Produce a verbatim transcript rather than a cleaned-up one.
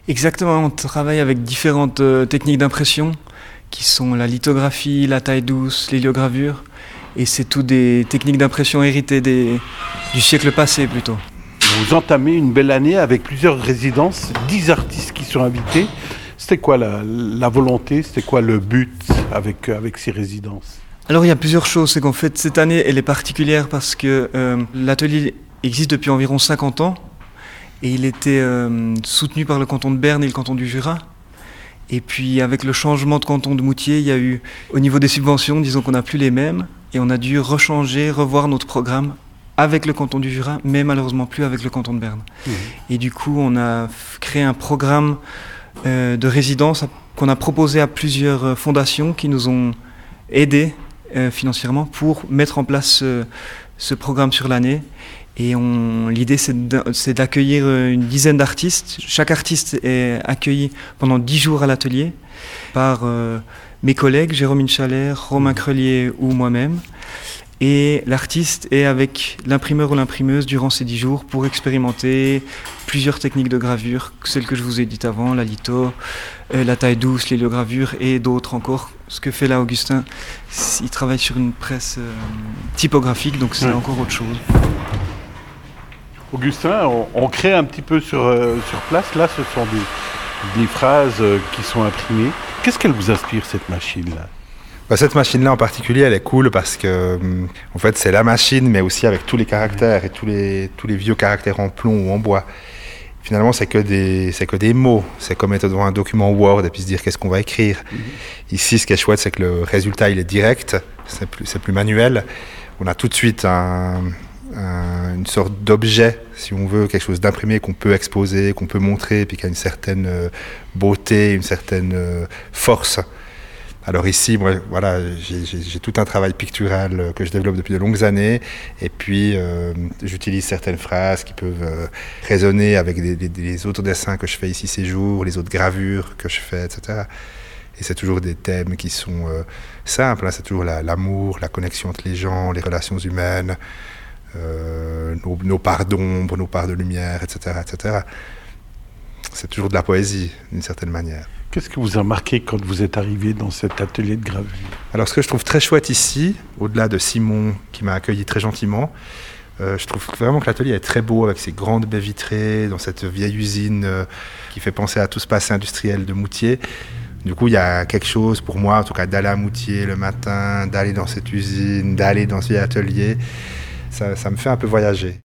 Exactement, on travaille avec différentes euh, techniques d'impression qui sont la lithographie, la taille douce, l'héliogravure. Et c'est tout des techniques d'impression héritées des, du siècle passé plutôt. Vous entamez une belle année avec plusieurs résidences, dix artistes qui sont invités. C'était quoi la, la volonté, c'était quoi le but avec, avec ces résidences ? Alors il y a plusieurs choses, c'est qu'en fait cette année elle est particulière parce que euh, l'atelier existe depuis environ cinquante ans et il était euh, soutenu par le canton de Berne et le canton du Jura. Et puis avec le changement de canton de Moutier, il y a eu, au niveau des subventions, disons qu'on n'a plus les mêmes et on a dû rechanger, revoir notre programme avec le canton du Jura, mais malheureusement plus avec le canton de Berne. Mmh. Et du coup on a créé un programme euh, de résidence qu'on a proposé à plusieurs fondations qui nous ont aidés euh, financièrement pour mettre en place ce, ce programme sur l'année. Et on, l'idée, c'est, c'est d'accueillir une dizaine d'artistes. Chaque artiste est accueilli pendant dix jours à l'atelier par euh, mes collègues, Jérôme Inchaler, Romain Crelier ou moi-même. Et l'artiste est avec l'imprimeur ou l'imprimeuse durant ces dix jours pour expérimenter plusieurs techniques de gravure, celles que je vous ai dites avant, la litho, euh, la taille douce, l'héliogravure et d'autres encore. Ce que fait là Augustin, il travaille sur une presse euh, typographique, donc c'est mmh. encore autre chose. Augustin, on, on crée un petit peu sur, euh, sur place. Là, ce sont des, des phrases euh, qui sont imprimées. Qu'est-ce qu'elle vous inspire, cette machine-là ? Bah, cette machine-là en particulier, elle est cool parce que, en fait, c'est la machine, mais aussi avec tous les caractères et tous les, tous les vieux caractères en plomb ou en bois. Finalement, c'est que des, c'est que des mots. C'est comme être devant un document Word et puis se dire qu'est-ce qu'on va écrire. Mm-hmm. Ici, ce qui est chouette, c'est que le résultat, il est direct. C'est plus, c'est plus manuel. On a tout de suite un, un, une sorte d'objet, si on veut, quelque chose d'imprimé qu'on peut exposer, qu'on peut montrer, puis qui a une certaine beauté, une certaine force. Alors ici, moi, voilà, j'ai, j'ai, j'ai tout un travail pictural que je développe depuis de longues années, et puis euh, j'utilise certaines phrases qui peuvent euh, résonner avec des, des, des autres dessins que je fais ici ces jours, les autres gravures que je fais, et cetera. Et c'est toujours des thèmes qui sont euh, simples, hein, c'est toujours la, l'amour, la connexion entre les gens, les relations humaines, euh, nos, nos parts d'ombre, nos parts de lumière, et cetera, et cetera. C'est toujours de la poésie, d'une certaine manière. Qu'est-ce que vous a marqué quand vous êtes arrivé dans cet atelier de gravure ? Alors, ce que je trouve très chouette ici, au-delà de Simon qui m'a accueilli très gentiment, euh, je trouve vraiment que l'atelier est très beau avec ses grandes baies vitrées dans cette vieille usine euh, qui fait penser à tout ce passé industriel de Moutier. Du coup, il y a quelque chose pour moi, en tout cas, d'aller à Moutier le matin, d'aller dans cette usine, d'aller dans ce vieil atelier. Ça, ça me fait un peu voyager.